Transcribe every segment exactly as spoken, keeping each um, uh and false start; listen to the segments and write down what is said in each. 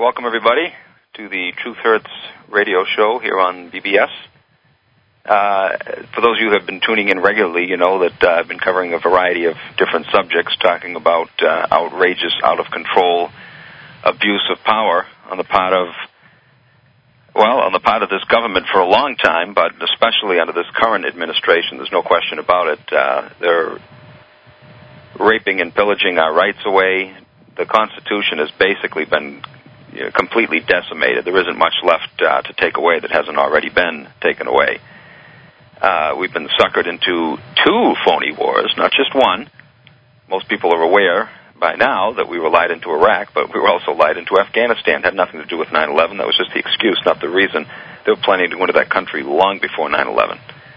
welcome everybody to the Truth Hurts radio show here on B B S. Uh, for those of you who have been tuning in regularly, you know that uh, I've been covering a variety of different subjects, talking about uh, outrageous, out-of-control abuse of power on the part of, well, on the part of this government for a long time, but especially under this current administration. There's no question about it. Uh, they're raping and pillaging our rights away. The Constitution has basically been you know, completely decimated. There isn't much left uh, to take away that hasn't already been taken away. Uh, we've been suckered into two phony wars, not just one. Most people are aware by now that we were lied into Iraq, but we were also lied into Afghanistan. It had nothing to do with nine eleven. That was just the excuse, not the reason. They were planning to go into that country long before nine eleven.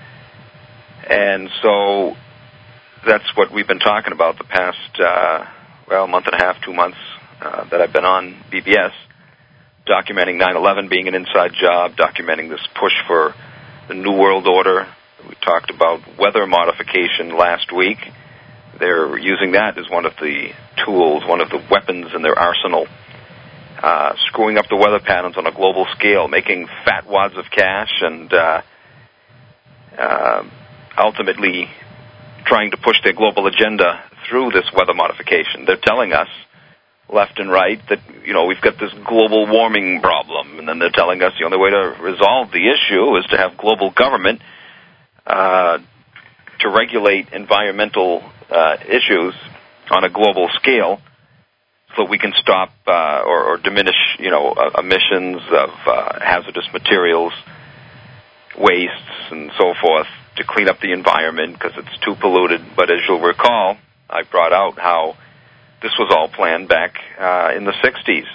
And so that's what we've been talking about the past, uh, well, month and a half, two months uh, that I've been on B B S, documenting nine eleven being an inside job, documenting this push for the New World Order. We talked about weather modification last week. They're using that as one of the tools, one of the weapons in their arsenal, uh, screwing up the weather patterns on a global scale, making fat wads of cash, and uh, uh, ultimately trying to push their global agenda through this weather modification. They're telling us, left and right, that, you know, we've got this global warming problem, and then they're telling us the only way to resolve the issue is to have global government uh, to regulate environmental uh, issues on a global scale so we can stop uh, or, or diminish, you know, uh, emissions of uh, hazardous materials, wastes, and so forth, to clean up the environment because it's too polluted. But as you'll recall, I brought out how this was all planned back uh, in the sixties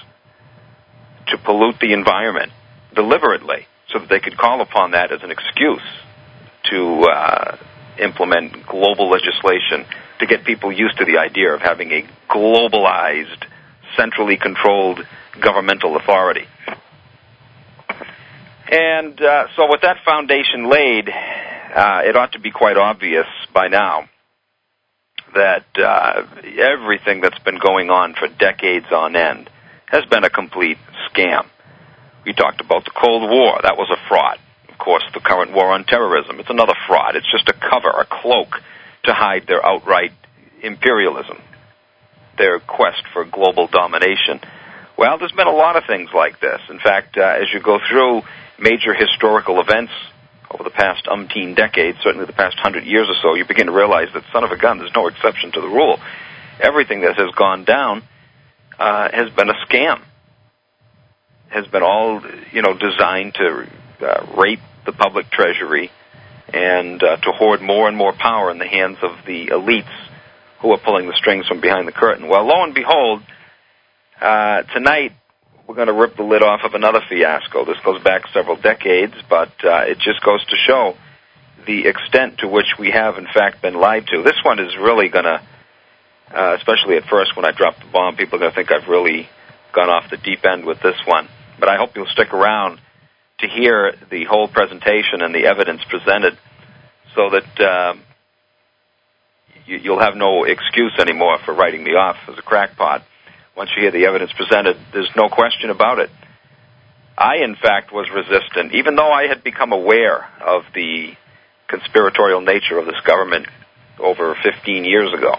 to pollute the environment deliberately so that they could call upon that as an excuse to uh, implement global legislation to get people used to the idea of having a globalized, centrally controlled governmental authority. And uh, so with that foundation laid, uh, it ought to be quite obvious by now that uh, everything that's been going on for decades on end has been a complete scam. We talked about the Cold War. That was a fraud. Of course, the current war on terrorism, it's another fraud. It's just a cover, a cloak to hide their outright imperialism, their quest for global domination. Well, there's been a lot of things like this. In fact, uh, as you go through major historical events over the past umpteen decades, certainly the past hundred years or so, you begin to realize that, son of a gun, there's no exception to the rule. Everything that has gone down uh, has been a scam, has been all, you know, designed to uh, rape the public treasury and uh, to hoard more and more power in the hands of the elites who are pulling the strings from behind the curtain. Well, lo and behold, uh, tonight we're going to rip the lid off of another fiasco. This goes back several decades, but uh, it just goes to show the extent to which we have, in fact, been lied to. This one is really going to, uh, especially at first when I drop the bomb, people are going to think I've really gone off the deep end with this one. But I hope you'll stick around to hear the whole presentation and the evidence presented so that um, you, you'll have no excuse anymore for writing me off as a crackpot. Once you hear the evidence presented, there's no question about it. I, in fact, was resistant, even though I had become aware of the conspiratorial nature of this government over fifteen years ago.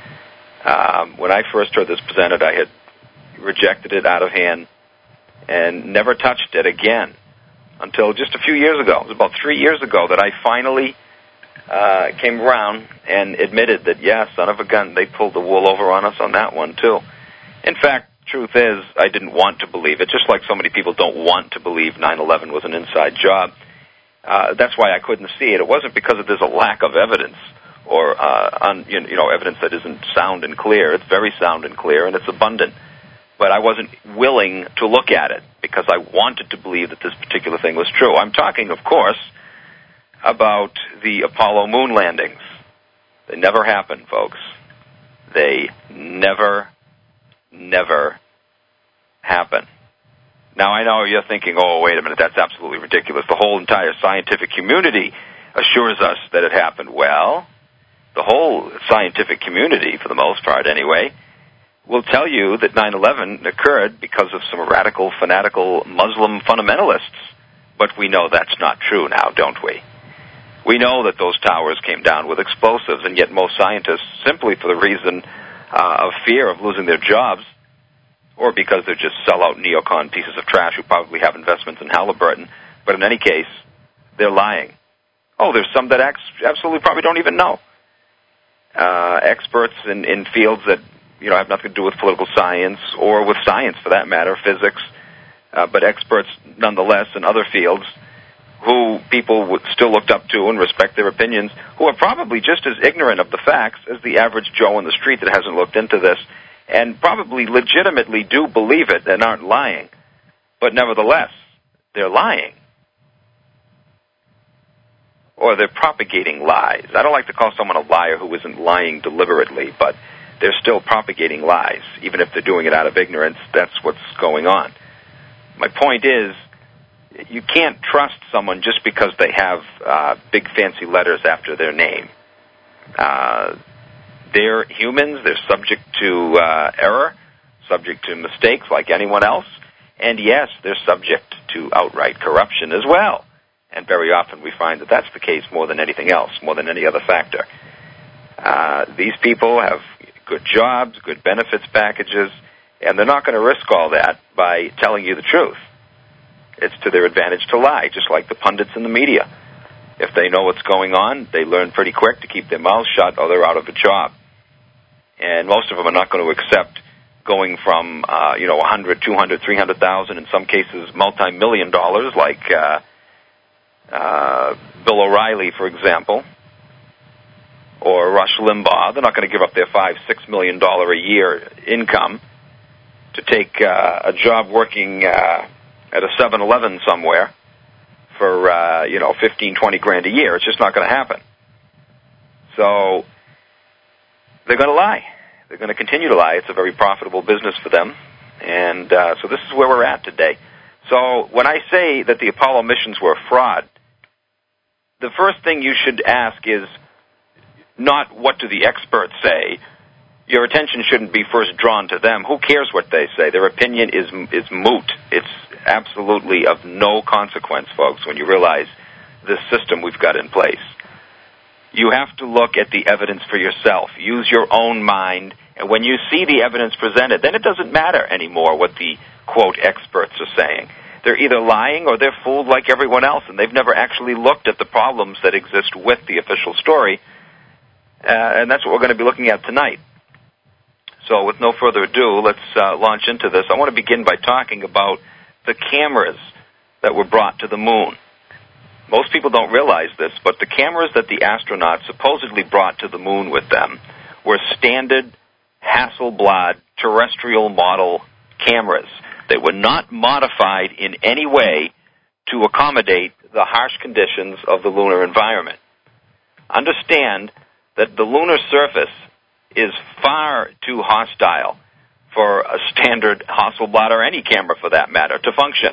Um, when I first heard this presented, I had rejected it out of hand and never touched it again until just a few years ago. It was about three years ago that I finally uh, came around and admitted that, yeah, son of a gun, they pulled the wool over on us on that one, too. In fact, truth is, I didn't want to believe it, just like so many people don't want to believe nine eleven was an inside job. Uh, that's why I couldn't see it. It wasn't because there's a lack of evidence or uh, un, you know, evidence that isn't sound and clear. It's very sound and clear, and it's abundant. But I wasn't willing to look at it because I wanted to believe that this particular thing was true. I'm talking, of course, about the Apollo moon landings. They never happened, folks. They never never happen. Now, I know you're thinking, oh, wait a minute, that's absolutely ridiculous. The whole entire scientific community assures us that it happened. Well, the whole scientific community, for the most part anyway, will tell you that nine eleven occurred because of some radical, fanatical Muslim fundamentalists. But we know that's not true now, don't we? We know that those towers came down with explosives, and yet most scientists, simply for the reason uh, of fear of losing their jobs, or because they're just sell-out neocon pieces of trash who probably have investments in Halliburton, but in any case, they're lying. Oh, there's some that absolutely probably don't even know. Uh, experts in, in fields that, you know, have nothing to do with political science, or with science for that matter, physics, uh, but experts nonetheless in other fields, who people would still looked up to and respect their opinions, who are probably just as ignorant of the facts as the average Joe on the street that hasn't looked into this, and probably legitimately do believe it and aren't lying. But nevertheless, they're lying. Or they're propagating lies. I don't like to call someone a liar who isn't lying deliberately, but they're still propagating lies. Even if they're doing it out of ignorance, that's what's going on. My point is, you can't trust someone just because they have uh, big fancy letters after their name. Uh, they're humans. They're subject to uh, error, subject to mistakes like anyone else. And yes, they're subject to outright corruption as well. And very often we find that that's the case more than anything else, more than any other factor. Uh, these people have good jobs, good benefits packages, and they're not going to risk all that by telling you the truth. It's to their advantage to lie, just like the pundits in the media. If they know what's going on, they learn pretty quick to keep their mouths shut or they're out of a job. And most of them are not going to accept going from, uh, you know, one hundred, two hundred, three hundred thousand, in some cases multi-million dollars, like uh, uh, Bill O'Reilly, for example, or Rush Limbaugh. They're not going to give up their five, six million dollar a year income to take uh, a job working uh, at a seven eleven somewhere for, uh, you know, fifteen, twenty grand a year. It's just not going to happen. So they're going to lie. They're going to continue to lie. It's a very profitable business for them. And uh, so this is where we're at today. So when I say that the Apollo missions were a fraud, the first thing you should ask is not what do the experts say. Your attention shouldn't be first drawn to them. Who cares what they say? Their opinion is is moot. It's absolutely of no consequence, folks, when you realize this system we've got in place. You have to look at the evidence for yourself. Use your own mind, and when you see the evidence presented, then it doesn't matter anymore what the, quote, experts are saying. They're either lying or they're fooled like everyone else, and they've never actually looked at the problems that exist with the official story, uh, and that's what we're going to be looking at tonight. So with no further ado, let's uh, launch into this. I want to begin by talking about the cameras that were brought to the moon. Most people don't realize this, but the cameras that the astronauts supposedly brought to the moon with them were standard Hasselblad terrestrial model cameras. They were not modified in any way to accommodate the harsh conditions of the lunar environment. Understand that the lunar surface is far too hostile for a standard Hasselblad, or any camera for that matter, to function.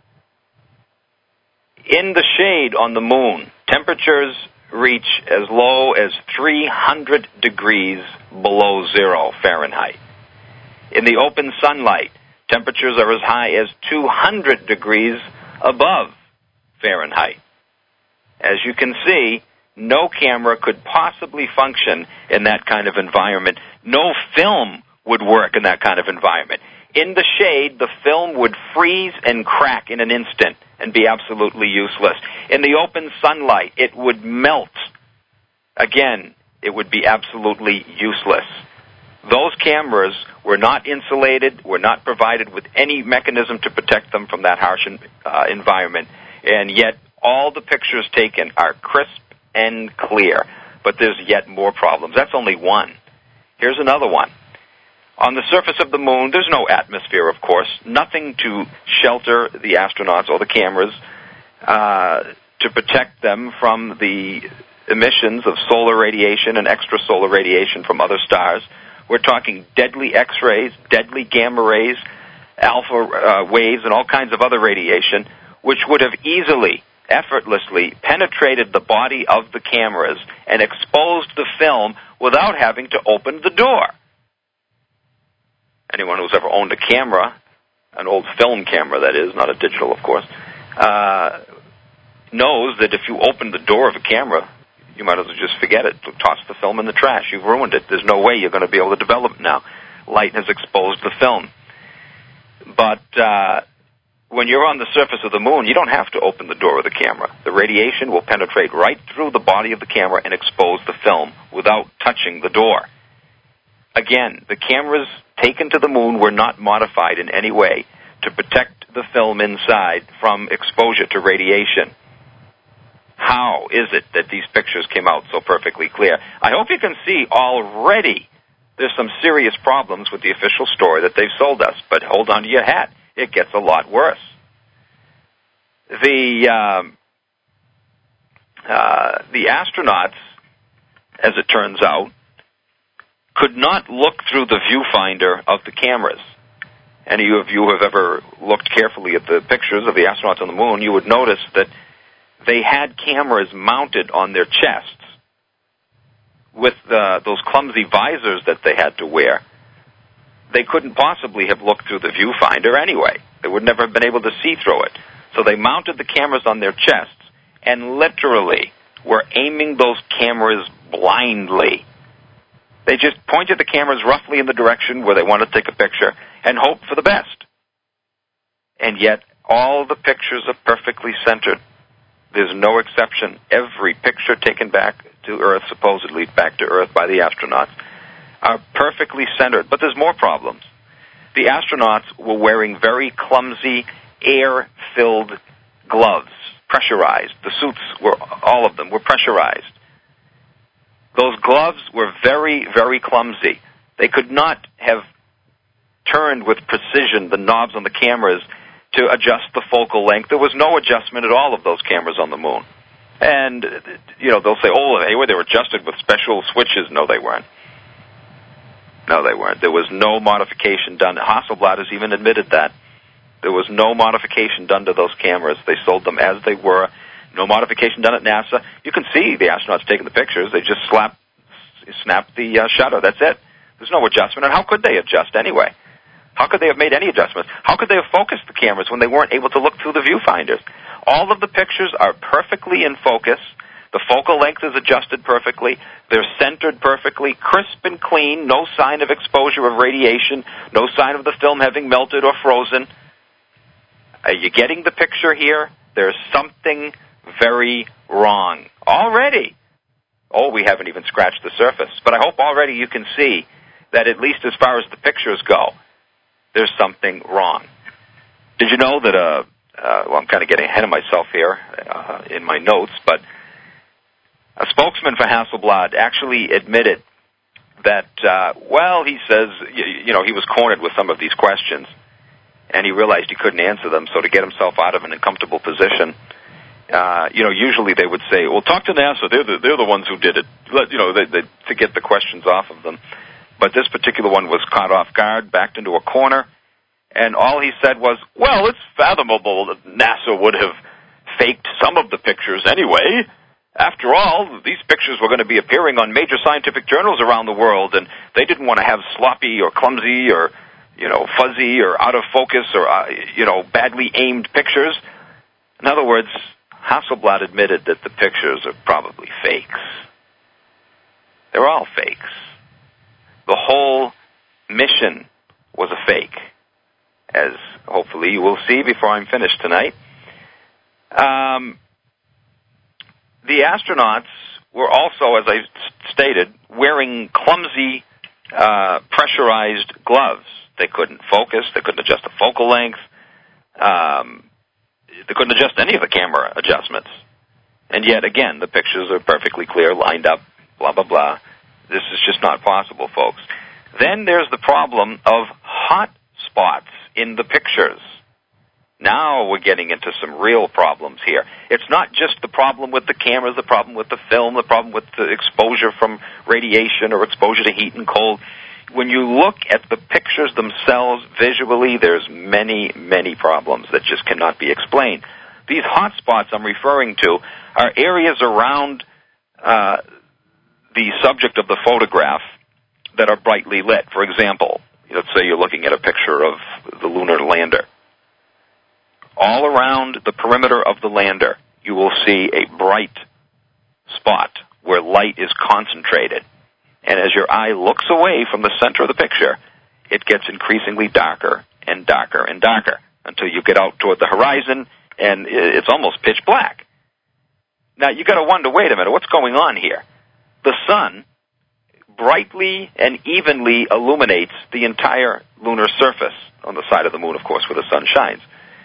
In the shade on the moon, temperatures reach as low as three hundred degrees below zero Fahrenheit. In the open sunlight, temperatures are as high as two hundred degrees above Fahrenheit. As you can see, no camera could possibly function in that kind of environment. No film would work in that kind of environment. In the shade, the film would freeze and crack in an instant and be absolutely useless. In the open sunlight, it would melt. Again, it would be absolutely useless. Those cameras were not insulated, were not provided with any mechanism to protect them from that harsh uh, environment, and yet all the pictures taken are crisp and clear. But there's yet more problems. That's only one. Here's another one. On the surface of the moon, there's no atmosphere, of course, nothing to shelter the astronauts or the cameras, uh, to protect them from the emissions of solar radiation and extrasolar radiation from other stars. We're talking deadly X-rays, deadly gamma rays, alpha uh, waves, and all kinds of other radiation, which would have easily, effortlessly penetrated the body of the cameras and exposed the film without having to open the door. anyone who's ever owned a camera, an old film camera that is, not a digital of course, uh, knows that if you open the door of a camera, you might as well just forget it. Toss the film in the trash. You've ruined it. There's no way you're going to be able to develop it now. Light has exposed the film. But uh, when you're on the surface of the moon, you don't have to open the door of the camera. The radiation will penetrate right through the body of the camera and expose the film without touching the door. Again, the cameras taken to the moon were not modified in any way to protect the film inside from exposure to radiation. How is it that these pictures came out so perfectly clear? I hope you can see already there's some serious problems with the official story that they've sold us, but hold on to your hat. It gets a lot worse. The um, uh, the astronauts, as it turns out, could not look through the viewfinder of the cameras. Any of you who have ever looked carefully at the pictures of the astronauts on the moon, you would notice that they had cameras mounted on their chests with uh, those clumsy visors that they had to wear. They couldn't possibly have looked through the viewfinder anyway. They would never have been able to see through it. So they mounted the cameras on their chests and literally were aiming those cameras blindly. They just pointed the cameras roughly in the direction where they wanted to take a picture and hoped for the best. And yet all the pictures are perfectly centered. There's no exception. Every picture taken back to Earth, supposedly back to Earth by the astronauts, are perfectly centered. But there's more problems. The astronauts were wearing very clumsy, air-filled gloves, pressurized. The suits were, all of them, were pressurized. Those gloves were very, very clumsy. They could not have turned with precision the knobs on the cameras to adjust the focal length. There was no adjustment at all of those cameras on the moon. And, you know, they'll say, oh, they were, they were adjusted with special switches. No, they weren't. No, they weren't. There was no modification done. Hasselblad has even admitted that. There was no modification done to those cameras. They sold them as they were. No modification done at NASA. You can see the astronauts taking the pictures. They just slap, snap the uh, shutter. That's it. There's no adjustment. And how could they adjust anyway? How could they have made any adjustments? How could they have focused the cameras when they weren't able to look through the viewfinders? All of the pictures are perfectly in focus. The focal length is adjusted perfectly. They're centered perfectly, crisp and clean, no sign of exposure of radiation, no sign of the film having melted or frozen. Are you getting the picture here? There's something very wrong already. Oh, we haven't even scratched the surface. But I hope already you can see that at least as far as the pictures go, there's something wrong. Did you know that, uh, uh, well, I'm kind of getting ahead of myself here uh, in my notes, but a spokesman for Hasselblad actually admitted that, uh, well, he says, you, you know, he was cornered with some of these questions, and he realized he couldn't answer them, so to get himself out of an uncomfortable position, uh, you know, usually they would say, well, talk to NASA, they're the, they're the ones who did it, Let, you know, they, they, to get the questions off of them. But this particular one was caught off guard, backed into a corner, and all he said was, well, it's fathomable that NASA would have faked some of the pictures anyway. After all, these pictures were going to be appearing on major scientific journals around the world, and they didn't want to have sloppy or clumsy or, you know, fuzzy or out of focus or, uh, you know, badly aimed pictures. In other words, Hasselblad admitted that the pictures are probably fakes. They're all fakes. The whole mission was a fake, as hopefully you will see before I'm finished tonight. Um, the astronauts were also, as I stated, wearing clumsy, uh, pressurized gloves. They couldn't focus. They couldn't adjust the focal length. Um, they couldn't adjust any of the camera adjustments. And yet, again, the pictures are perfectly clear, lined up, blah, blah, blah. This is just not possible, folks. Then there's the problem of hot spots in the pictures. Now we're getting into some real problems here. It's not just the problem with the cameras, the problem with the film, the problem with the exposure from radiation or exposure to heat and cold. When you look at the pictures themselves visually, there's many, many problems that just cannot be explained. These hot spots I'm referring to are areas around uh, the subject of the photograph that are brightly lit. For example, let's say you're looking at a picture of the lunar lander. All around the perimeter of the lander, you will see a bright spot where light is concentrated. And as your eye looks away from the center of the picture, it gets increasingly darker and darker and darker until you get out toward the horizon, and it's almost pitch black. Now, you got to wonder, wait a minute, what's going on here? The sun brightly and evenly illuminates the entire lunar surface on the side of the moon, of course, where the sun shines,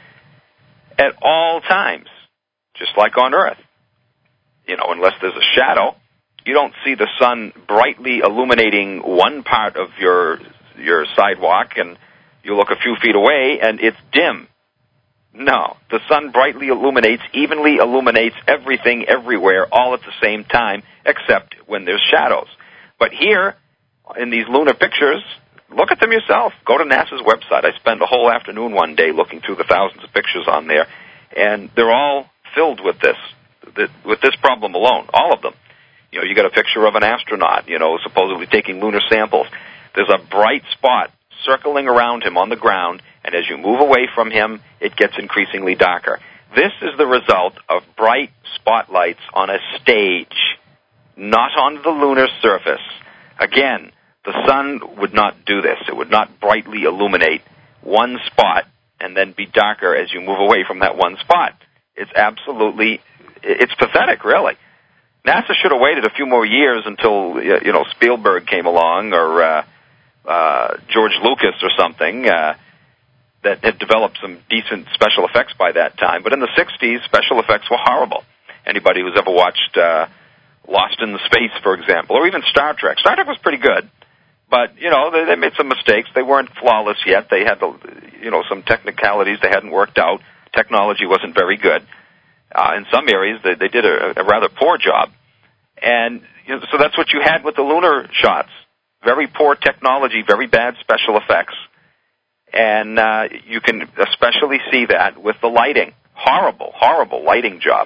at all times, just like on Earth. You know, unless there's a shadow, you don't see the sun brightly illuminating one part of your your sidewalk, and you look a few feet away, and it's dim. No, the sun brightly illuminates, evenly illuminates everything everywhere, all at the same time, except when there's shadows. But here, in these lunar pictures, look at them yourself. Go to NASA's website. I spent the whole afternoon one day looking through the thousands of pictures on there, and they're all filled with this, with this problem alone, all of them. You know, you got a picture of an astronaut, you know, supposedly taking lunar samples. There's a bright spot circling around him on the ground, and as you move away from him, it gets increasingly darker. This is the result of bright spotlights on a stage, not on the lunar surface. Again, the sun would not do this. It would not brightly illuminate one spot and then be darker as you move away from that one spot. It's absolutely, it's pathetic, really. NASA should have waited a few more years until, you know, Spielberg came along, or uh, uh, George Lucas or something, uh, that had developed some decent special effects by that time. But in the sixties, special effects were horrible. Anybody who's ever watched uh, Lost in Space, for example, or even Star Trek. Star Trek was pretty good, but, you know, they, they made some mistakes. They weren't flawless yet. They had, the, you know, some technicalities they hadn't worked out. Technology wasn't very good. Uh, in some areas, they, they did a, a rather poor job. And you know, so that's what you had with the lunar shots. Very poor technology, very bad special effects. And uh, you can especially see that with the lighting. Horrible, horrible lighting job.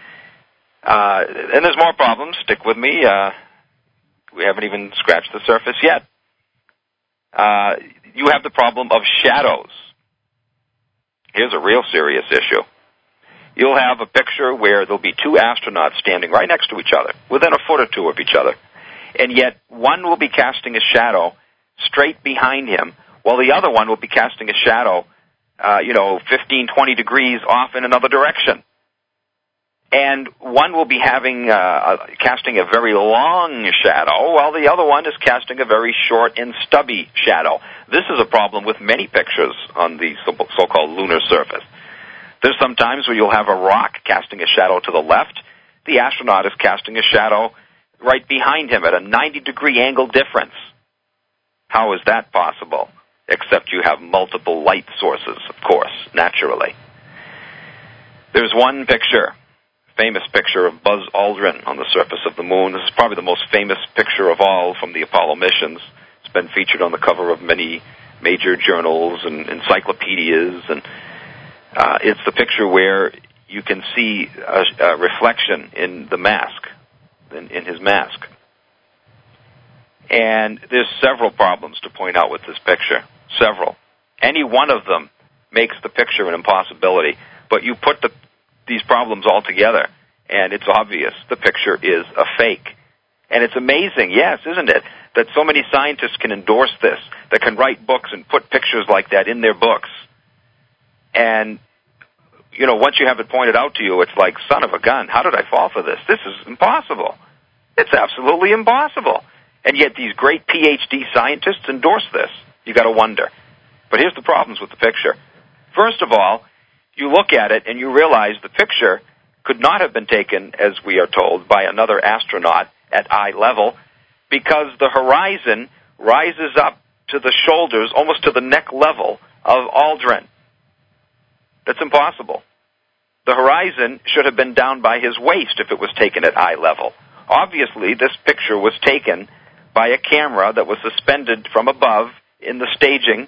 Uh, and there's more problems. Stick with me. Uh, we haven't even scratched the surface yet. Uh, you have the problem of shadows. Here's a real serious issue. You'll have a picture where there'll be two astronauts standing right next to each other, within a foot or two of each other, and yet one will be casting a shadow straight behind him, while the other one will be casting a shadow, uh, you know, fifteen, twenty degrees off in another direction. And one will be having, uh, a, casting a very long shadow, while the other one is casting a very short and stubby shadow. This is a problem with many pictures on the so-called lunar surface. There's some times where you'll have a rock casting a shadow to the left. The astronaut is casting a shadow right behind him at a ninety degree angle difference. How is that possible? Except you have multiple light sources, of course, naturally. There's one picture, famous picture of Buzz Aldrin on the surface of the moon. This is probably the most famous picture of all from the Apollo missions. It's been featured on the cover of many major journals and encyclopedias, and Uh, it's the picture where you can see a, a reflection in the mask, in, in his mask. And there's several problems to point out with this picture. Several. Any one of them makes the picture an impossibility. But you put the, these problems all together, and it's obvious the picture is a fake. And it's amazing, yes, isn't it, that so many scientists can endorse this, that can write books and put pictures like that in their books. And, you know, once you have it pointed out to you, it's like, son of a gun, how did I fall for this? This is impossible. It's absolutely impossible. And yet these great P H D scientists endorse this. You got to wonder. But here's the problems with the picture. First of all, you look at it and you realize the picture could not have been taken, as we are told, by another astronaut at eye level, because the horizon rises up to the shoulders, almost to the neck level of Aldrin. That's impossible. The horizon should have been down by his waist if it was taken at eye level. Obviously, this picture was taken by a camera that was suspended from above in the staging,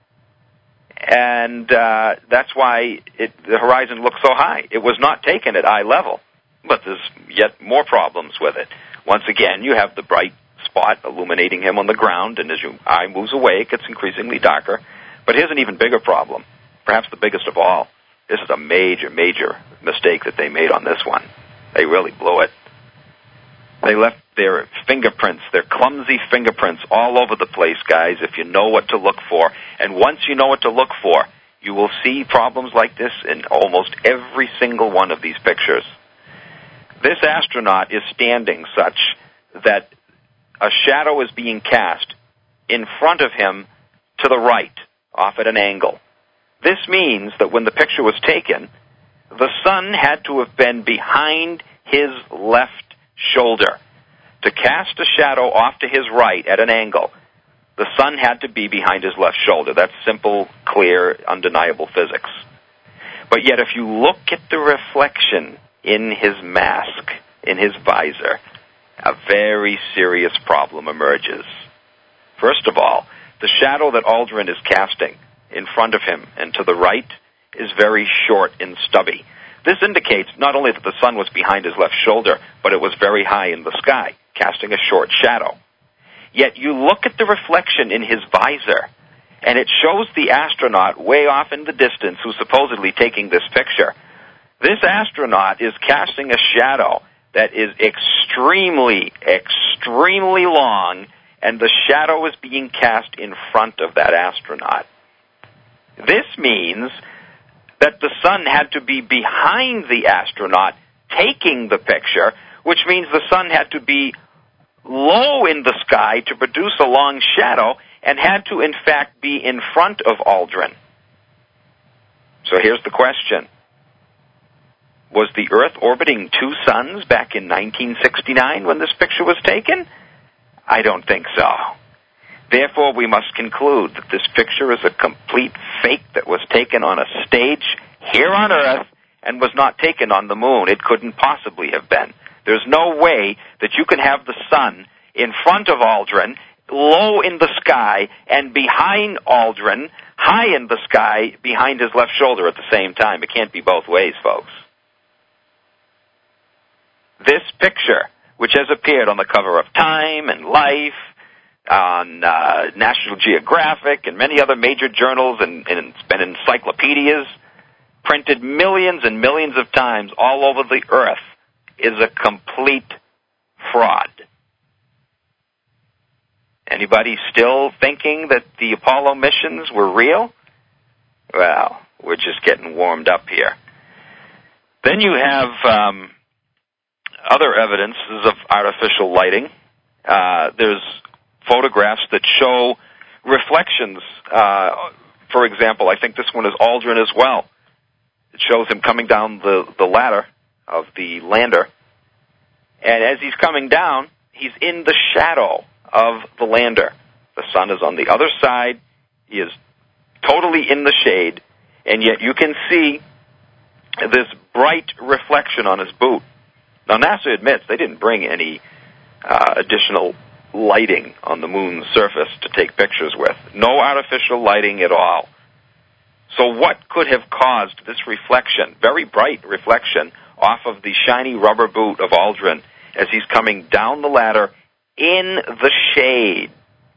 and uh, that's why it, the horizon looks so high. It was not taken at eye level, but there's yet more problems with it. Once again, you have the bright spot illuminating him on the ground, and as your eye moves away, it gets increasingly darker. But here's an even bigger problem, perhaps the biggest of all. This is a major, major mistake that they made on this one. They really blew it. They left their fingerprints, their clumsy fingerprints all over the place, guys, if you know what to look for. And once you know what to look for, you will see problems like this in almost every single one of these pictures. This astronaut is standing such that a shadow is being cast in front of him to the right, off at an angle. This means that when the picture was taken, the sun had to have been behind his left shoulder. To cast a shadow off to his right at an angle, the sun had to be behind his left shoulder. That's simple, clear, undeniable physics. But yet if you look at the reflection in his mask, in his visor, a very serious problem emerges. First of all, the shadow that Aldrin is casting in front of him and to the right is very short and stubby. This indicates not only that the sun was behind his left shoulder, but it was very high in the sky, casting a short shadow. Yet you look at the reflection in his visor, and it shows the astronaut way off in the distance who's supposedly taking this picture. This astronaut is casting a shadow that is extremely, extremely long, and the shadow is being cast in front of that astronaut. This means that the sun had to be behind the astronaut taking the picture, which means the sun had to be low in the sky to produce a long shadow and had to, in fact, be in front of Aldrin. So here's the question. Was the Earth orbiting two suns back in nineteen sixty-nine when this picture was taken? I don't think so. Therefore, we must conclude that this picture is a complete fake that was taken on a stage here on Earth and was not taken on the moon. It couldn't possibly have been. There's no way that you can have the sun in front of Aldrin, low in the sky, and behind Aldrin, high in the sky, behind his left shoulder at the same time. It can't be both ways, folks. This picture, which has appeared on the cover of Time and Life, on uh, National Geographic and many other major journals, and, and it's been in encyclopedias, printed millions and millions of times all over the Earth, is a complete fraud. Anybody still thinking that the Apollo missions were real? Well, we're just getting warmed up here. Then you have um, other evidences of artificial lighting. Uh, there's photographs that show reflections. Uh, for example, I think this one is Aldrin as well. It shows him coming down the, the ladder of the lander. And as he's coming down, he's in the shadow of the lander. The sun is on the other side. He is totally in the shade. And yet you can see this bright reflection on his boot. Now, NASA admits they didn't bring any uh, additional lighting on the moon's surface to take pictures with. No artificial lighting at all. So what could have caused this reflection, very bright reflection, off of the shiny rubber boot of Aldrin as he's coming down the ladder in the shade?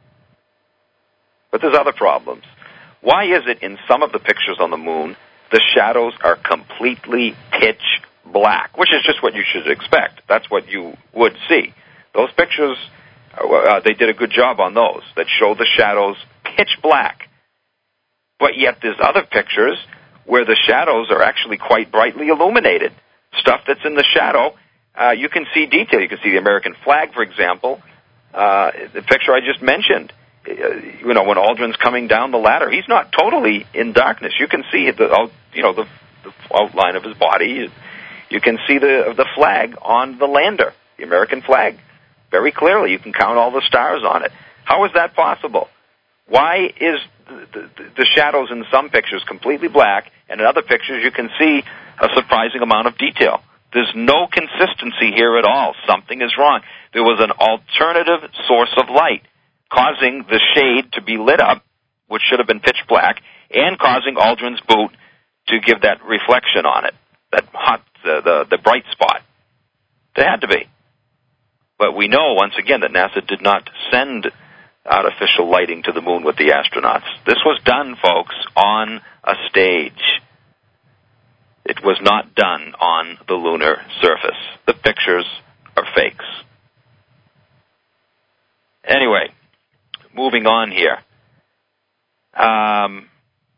But there's other problems. Why is it in some of the pictures on the moon the shadows are completely pitch black, which is just what you should expect. That's what you would see. Those pictures, uh, they did a good job on those that show the shadows pitch black. But yet there's other pictures where the shadows are actually quite brightly illuminated. Stuff that's in the shadow, uh, you can see detail. You can see the American flag, for example, uh, the picture I just mentioned. Uh, you know, when Aldrin's coming down the ladder, he's not totally in darkness. You can see the, you know, the, the outline of his body. You can see the the flag on the lander, the American flag, very clearly. You can count all the stars on it. How is that possible? Why is the, the, the shadows in some pictures completely black, and in other pictures you can see a surprising amount of detail? There's no consistency here at all. Something is wrong. There was an alternative source of light causing the shade to be lit up, which should have been pitch black, and causing Aldrin's boot to give that reflection on it, that hot, the, the, the bright spot. There had to be. But we know, once again, that NASA did not send artificial lighting to the moon with the astronauts. This was done, folks, on a stage. It was not done on the lunar surface. The pictures are fakes. Anyway, moving on here. Um,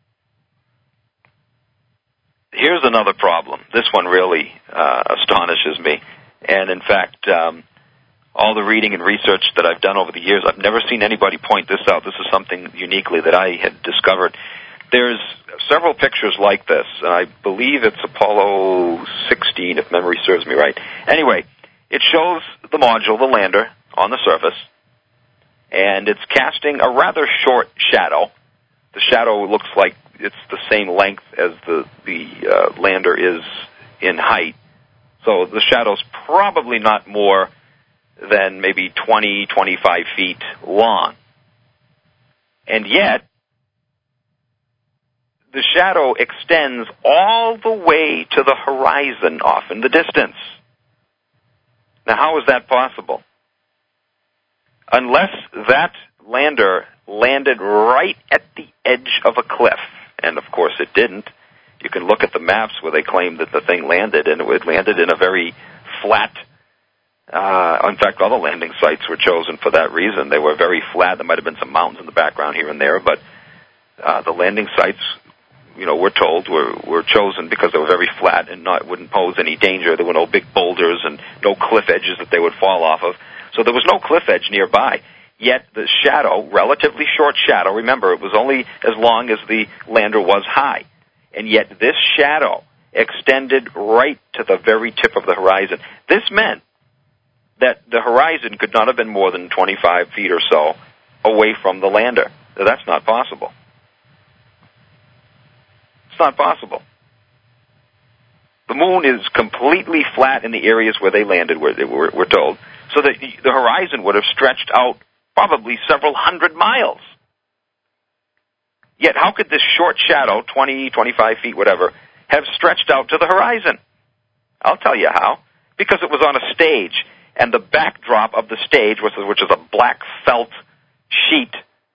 here's another problem. This one really uh, astonishes me. And in fact, um, all the reading and research that I've done over the years, I've never seen anybody point this out. This is something uniquely that I had discovered. There's several pictures like this. I believe it's Apollo sixteen, if memory serves me right. Anyway, it shows the module, the lander, on the surface, and it's casting a rather short shadow. The shadow looks like it's the same length as the, the uh, lander is in height. So the shadow's probably not more than maybe twenty, twenty-five feet long. And yet, the shadow extends all the way to the horizon off in the distance. Now, how is that possible? Unless that lander landed right at the edge of a cliff, and of course it didn't. You can look at the maps where they claim that the thing landed, and it landed in a very flat, uh, in fact, all the landing sites were chosen for that reason. They were very flat. There might have been some mountains in the background here and there, but uh, the landing sites, you know, we're told were, were chosen because they were very flat and not wouldn't pose any danger. There were no big boulders and no cliff edges that they would fall off of. So there was no cliff edge nearby. Yet the shadow, relatively short shadow, remember, it was only as long as the lander was high. And yet this shadow extended right to the very tip of the horizon. This meant that the horizon could not have been more than twenty-five feet or so away from the lander. Now, that's not possible. It's not possible. The moon is completely flat in the areas where they landed, where they were, we're told, so that the horizon would have stretched out probably several hundred miles. Yet how could this short shadow, twenty, twenty-five feet, whatever, have stretched out to the horizon? I'll tell you how. Because it was on a stage, and the backdrop of the stage, which is a black felt sheet,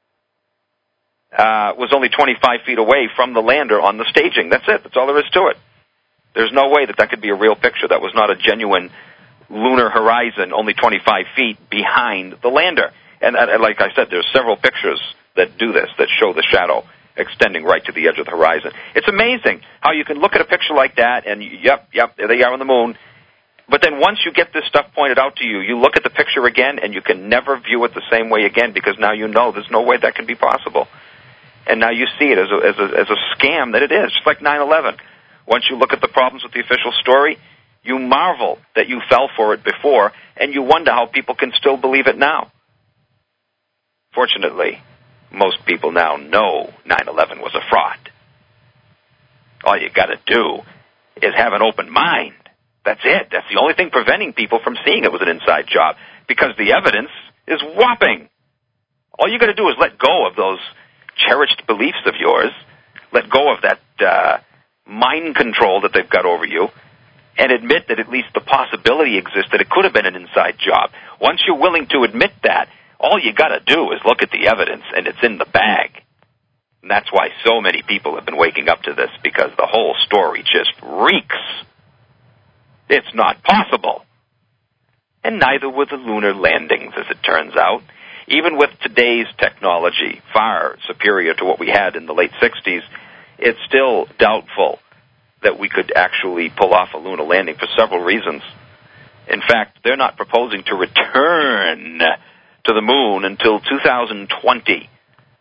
uh, was only twenty-five feet away from the lander on the staging. That's it. That's all there is to it. There's no way that that could be a real picture. That was not a genuine lunar horizon only twenty-five feet behind the lander. And, and like I said, there's several pictures that do this, that show the shadow extending right to the edge of the horizon. It's amazing how you can look at a picture like that and, yep, yep, there they are on the moon. But then once you get this stuff pointed out to you, you look at the picture again and you can never view it the same way again because now you know there's no way that can be possible. And now you see it as a, as a, as a scam that it is, just like nine eleven. Once you look at the problems with the official story, you marvel that you fell for it before, and you wonder how people can still believe it now. Fortunately, most people now know nine eleven was a fraud. All you got to do is have an open mind. That's it. That's the only thing preventing people from seeing it was an inside job, because the evidence is whopping. All you got to do is let go of those cherished beliefs of yours, let go of that uh, mind control that they've got over you, and admit that at least the possibility exists that it could have been an inside job. Once you're willing to admit that, all you got to do is look at the evidence, and it's in the bag. And that's why so many people have been waking up to this, because the whole story just reeks. It's not possible. And neither were the lunar landings, as it turns out. Even with today's technology, far superior to what we had in the late sixties, it's still doubtful that we could actually pull off a lunar landing for several reasons. In fact, they're not proposing to return to the moon until two thousand twenty.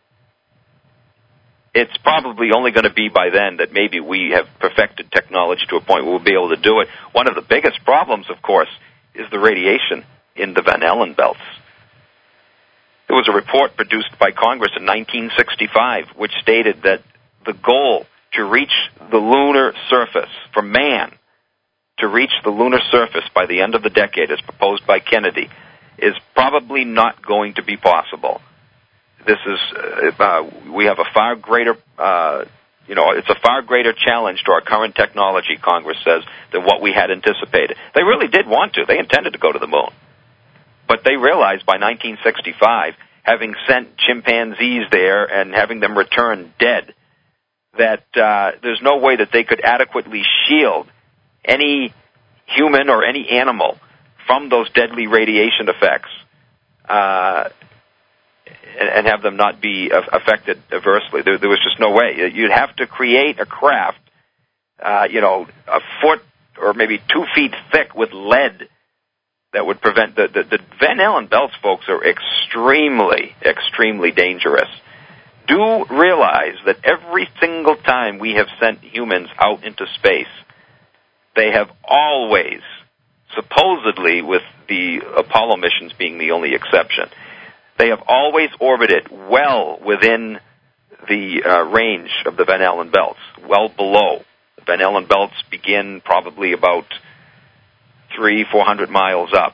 It's probably only going to be by then that maybe we have perfected technology to a point where we'll be able to do it. One of the biggest problems, of course, is the radiation in the Van Allen belts. There was a report produced by Congress in nineteen sixty-five which stated that the goal to reach the lunar surface, for man to reach the lunar surface by the end of the decade, as proposed by Kennedy, is probably not going to be possible. This is, uh, uh, we have a far greater, uh, you know, it's a far greater challenge to our current technology, Congress says, than what we had anticipated. They really did want to. They intended to go to the moon. But they realized by nineteen sixty-five, having sent chimpanzees there and having them return dead, that uh, there's no way that they could adequately shield any human or any animal from those deadly radiation effects uh, and, and have them not be affected adversely. There, there was just no way. You'd have to create a craft, uh, you know, a foot or maybe two feet thick with lead that would prevent the, the, the Van Allen belts, folks, are extremely, extremely dangerous. Do realize that every single time we have sent humans out into space, they have always, supposedly with the Apollo missions being the only exception, they have always orbited well within the uh, range of the Van Allen belts, well below. The Van Allen belts begin probably about three, four hundred miles up.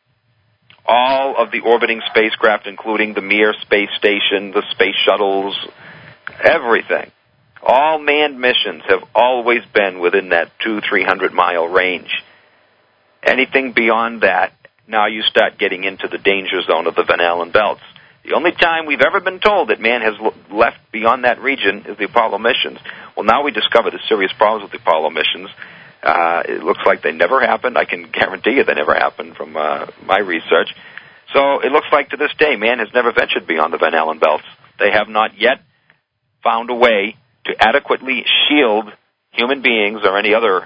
All of the orbiting spacecraft, including the Mir space station, the space shuttles, everything, all manned missions have always been within that two, three hundred mile range. Anything beyond that, now you start getting into the danger zone of the Van Allen belts. The only time we've ever been told that man has left beyond that region is the Apollo missions. Well, now we discover the serious problems with the Apollo missions. Uh, it looks like they never happened. I can guarantee you they never happened from uh, my research. So it looks like to this day, man has never ventured beyond the Van Allen belts. They have not yet found a way to adequately shield human beings or any other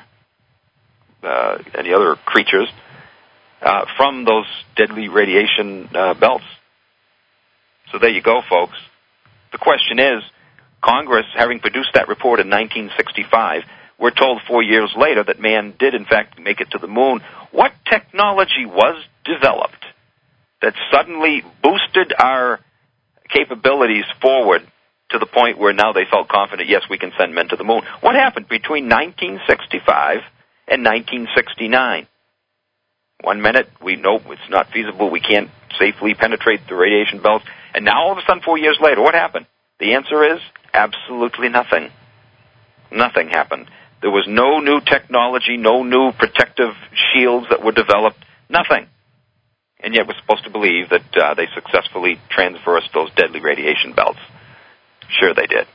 uh, any other creatures uh, from those deadly radiation uh, belts. So there you go, folks. The question is, Congress, having produced that report in nineteen sixty-five, we're told four years later that man did, in fact, make it to the moon. What technology was developed that suddenly boosted our capabilities forward to the point where now they felt confident, yes, we can send men to the moon? What happened between nineteen sixty-five and nineteen sixty-nine? One minute, we know it's not feasible, we can't safely penetrate the radiation belts. And now all of a sudden, four years later, what happened? The answer is absolutely nothing. Nothing happened. There was no new technology, no new protective shields that were developed, nothing. And yet we're supposed to believe that uh, they successfully transversed those deadly radiation belts. Sure they did.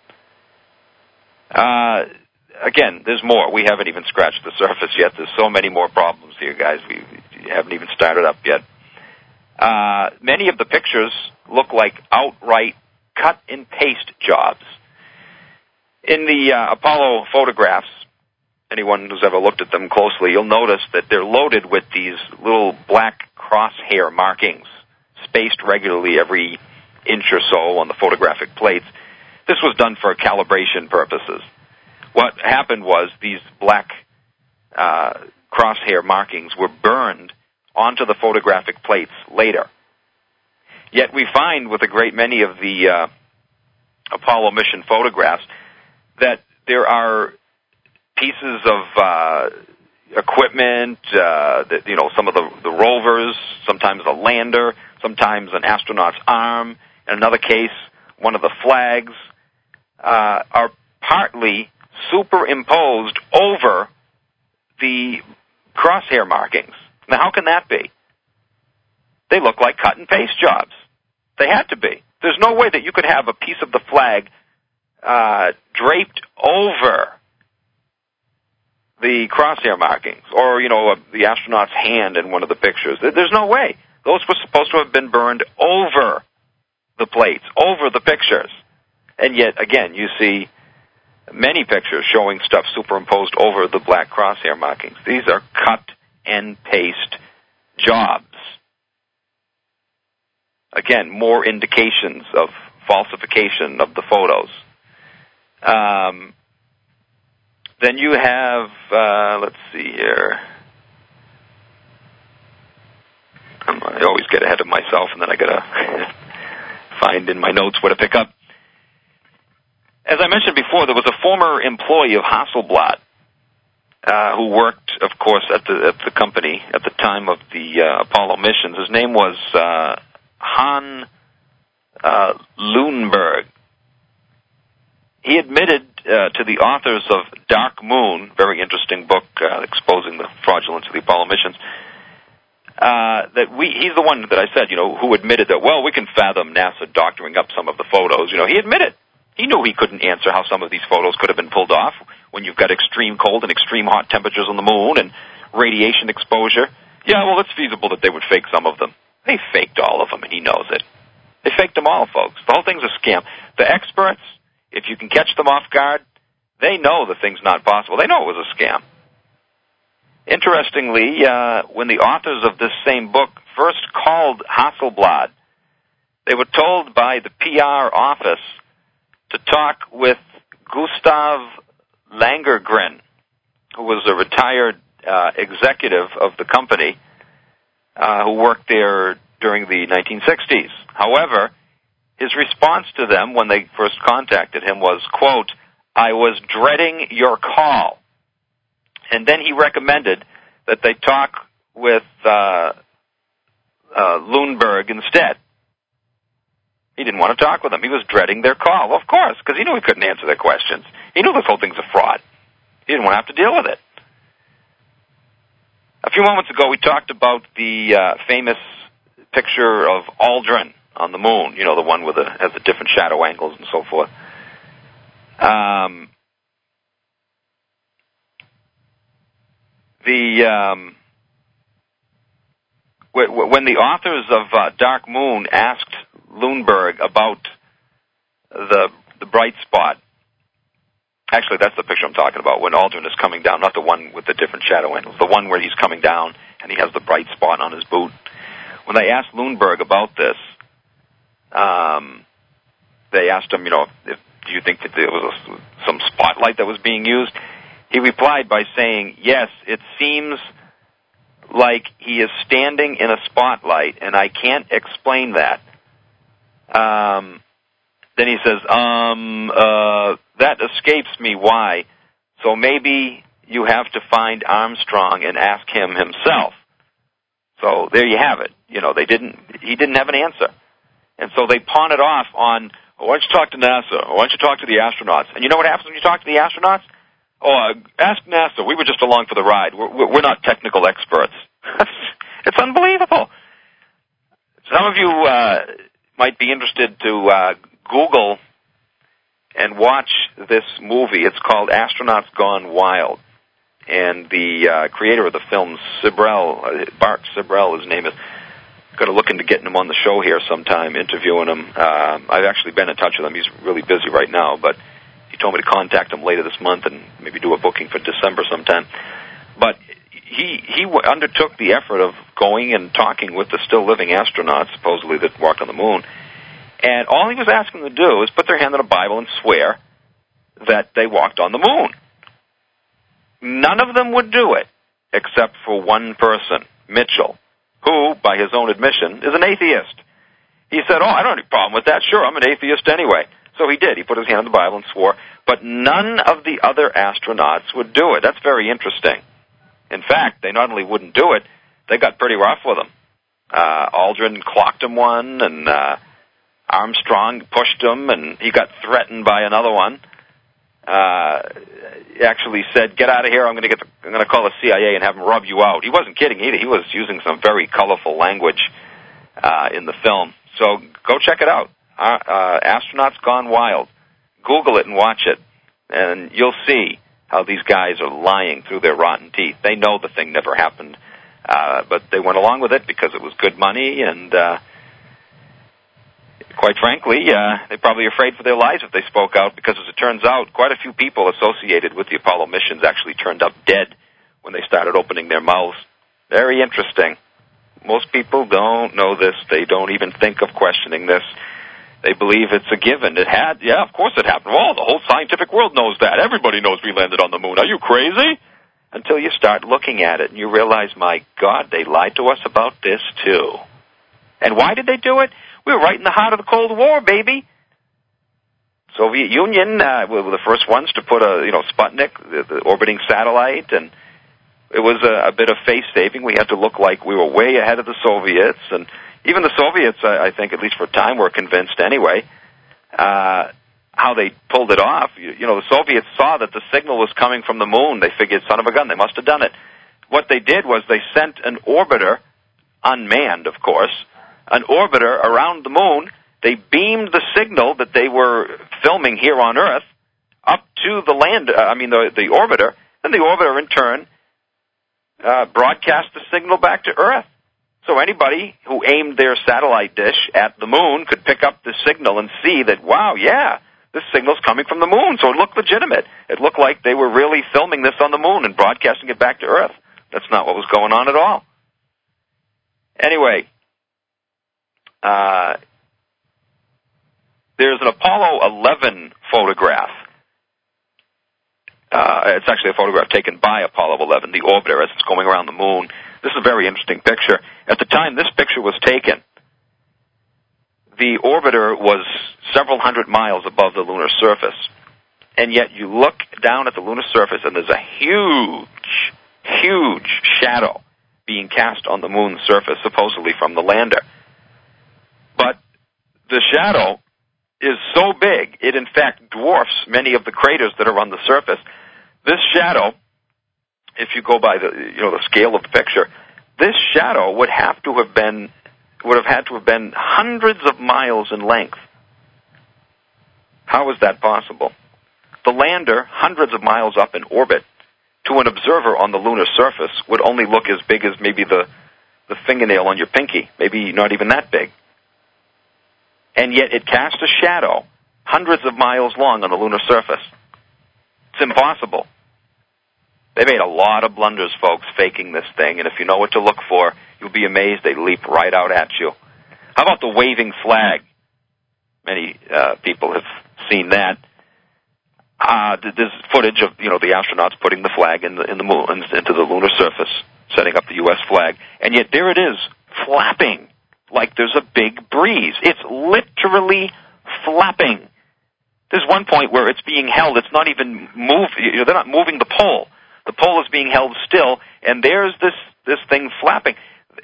Uh, again, there's more. We haven't even scratched the surface yet. There's so many more problems here, guys. We haven't even started up yet. Uh, many of the pictures look like outright cut-and-paste jobs. In the uh, Apollo photographs, anyone who's ever looked at them closely, you'll notice that they're loaded with these little black crosshair markings, spaced regularly every inch or so on the photographic plates. This was done for calibration purposes. What happened was these black uh, crosshair markings were burned onto the photographic plates later. Yet we find with a great many of the uh, Apollo mission photographs that there are pieces of uh, equipment, uh, that, you know, some of the, the rovers, sometimes a lander, sometimes an astronaut's arm. In another case, one of the flags uh, are partly superimposed over the crosshair markings. Now, how can that be? They look like cut-and-paste jobs. They had to be. There's no way that you could have a piece of the flag uh, draped over the crosshair markings, or, you know, a, the astronaut's hand in one of the pictures. There's no way. Those were supposed to have been burned over the plates, over the pictures. And yet, again, you see many pictures showing stuff superimposed over the black crosshair markings. These are cut and paste jobs. Again, more indications of falsification of the photos. Um, then you have, uh, let's see here. I always get ahead of myself, and then I gotta find in my notes where to pick up. As I mentioned before, there was a former employee of Hasselblad uh, who worked, of course, at the at the company at the time of the uh, Apollo missions. His name was uh, Han uh, Lundberg. He admitted uh, to the authors of Dark Moon, very interesting book uh, exposing the fraudulence of the Apollo missions, uh, that we, he's the one that I said, you know, who admitted that, well, we can fathom NASA doctoring up some of the photos. You know, he admitted. He knew he couldn't answer how some of these photos could have been pulled off when you've got extreme cold and extreme hot temperatures on the moon and radiation exposure. Yeah, well, it's feasible that they would fake some of them. They faked all of them, and he knows it. They faked them all, folks. The whole thing's a scam. The experts, if you can catch them off guard, they know the thing's not possible. They know it was a scam. Interestingly, uh, when the authors of this same book first called Hasselblad, they were told by the P R office to talk with Gustav Langergren, who was a retired uh, executive of the company uh, who worked there during the nineteen sixties. However, his response to them when they first contacted him was, quote, "I was dreading your call." And then he recommended that they talk with uh, uh, Lundberg instead. He didn't want to talk with them. He was dreading their call. Well, of course, because he knew he couldn't answer their questions. He knew this whole thing's a fraud. He didn't want to have to deal with it. A few moments ago, we talked about the uh, famous picture of Aldrin on the moon, you know, the one with the, has the different shadow angles and so forth. Um, the um, w- when the authors of uh, Dark Moon asked Lundberg about the the bright spot, actually that's the picture I'm talking about, when Aldrin is coming down, not the one with the different shadow angles, the one where he's coming down and he has the bright spot on his boot. When they asked Lundberg about this, um, they asked him, you know, if, do you think that there was a, some spotlight that was being used? He replied by saying, yes, it seems like he is standing in a spotlight, and I can't explain that. Um, then he says, um, uh, that escapes me why, so maybe you have to find Armstrong and ask him himself. So there you have it. You know, they didn't, he didn't have an answer. And so they pawn it off on, oh, why don't you talk to NASA? Or why don't you talk to the astronauts? And you know what happens when you talk to the astronauts? Oh, uh, ask NASA. We were just along for the ride. We're, we're not technical experts. It's unbelievable. Some of you uh, might be interested to uh, Google and watch this movie. It's called Astronauts Gone Wild. And the uh, creator of the film, Sibrel, uh, Bart Sibrel, his name is, going to look into getting him on the show here sometime, interviewing him. Uh, I've actually been in touch with him. He's really busy right now, but he told me to contact him later this month and maybe do a booking for December sometime. But he he w- undertook the effort of going and talking with the still living astronauts, supposedly, that walk on the moon. And all he was asking them to do is put their hand on a Bible and swear that they walked on the moon. None of them would do it, except for one person, Mitchell, who, by his own admission, is an atheist. He said, oh, I don't have any problem with that. Sure, I'm an atheist anyway. So he did. He put his hand on the Bible and swore. But none of the other astronauts would do it. That's very interesting. In fact, they not only wouldn't do it, they got pretty rough with him. Uh, Aldrin clocked him one, and uh, Armstrong pushed him, and he got threatened by another one. Uh, actually said, get out of here, I'm going to get the, I'm going to call the C I A and have them rub you out. He wasn't kidding either. He was using some very colorful language uh, in the film. So go check it out. Uh, uh, Astronauts Gone Wild. Google it and watch it, and you'll see how these guys are lying through their rotten teeth. They know the thing never happened, uh, but they went along with it because it was good money, and uh, quite frankly, uh, they're probably afraid for their lives if they spoke out, because as it turns out, quite a few people associated with the Apollo missions actually turned up dead when they started opening their mouths. Very interesting. Most people don't know this. They don't even think of questioning this. They believe it's a given. It had, yeah, of course it happened. Well, the whole scientific world knows that. Everybody knows we landed on the moon. Are you crazy? Until you start looking at it and you realize, my God, they lied to us about this too. And why did they do it? We were right in the heart of the Cold War, baby. Soviet Union uh, were the first ones to put a, you know, Sputnik, the, the orbiting satellite, and it was a, a bit of face saving. We had to look like we were way ahead of the Soviets, and even the Soviets, I, I think, at least for a time, were convinced anyway. Uh, how they pulled it off, you, you know, the Soviets saw that the signal was coming from the moon. They figured, son of a gun, they must have done it. What they did was they sent an orbiter unmanned, of course, an orbiter around the moon. They beamed the signal that they were filming here on Earth up to the land, uh, I mean the, the orbiter, and the orbiter in turn uh, broadcast the signal back to Earth. So anybody who aimed their satellite dish at the moon could pick up the signal and see that, wow, yeah, this signal's coming from the moon, so it looked legitimate. It looked like they were really filming this on the moon and broadcasting it back to Earth. That's not what was going on at all. Anyway, uh, there's an Apollo eleven photograph. Uh, it's actually a photograph taken by Apollo eleven, the orbiter, as it's going around the moon. This is a very interesting picture. At the time this picture was taken, the orbiter was several hundred miles above the lunar surface. And yet you look down at the lunar surface and there's a huge, huge shadow being cast on the moon's surface, supposedly from the lander. But the shadow is so big, it in fact dwarfs many of the craters that are on the surface. This shadow, if you go by the, you know, the scale of the picture, this shadow would have to have been, would have had to have been hundreds of miles in length. How is that possible? The lander, hundreds of miles up in orbit, to an observer on the lunar surface, would only look as big as maybe the, the fingernail on your pinky, maybe not even that big. And yet it cast a shadow hundreds of miles long on the lunar surface. It's impossible. They made a lot of blunders, folks, faking this thing, and if you know what to look for, you'll be amazed they leap right out at you. How about the waving flag? Many uh, people have seen that. Uh, there's footage of, you know, the astronauts putting the flag in the, in the moon, into the lunar surface, setting up the U S flag, and yet there it is, flapping like there's a big breeze. It's literally flapping. There's one point where it's being held. It's not even move. You know, they're not moving the pole. The pole is being held still, and there's this this thing flapping.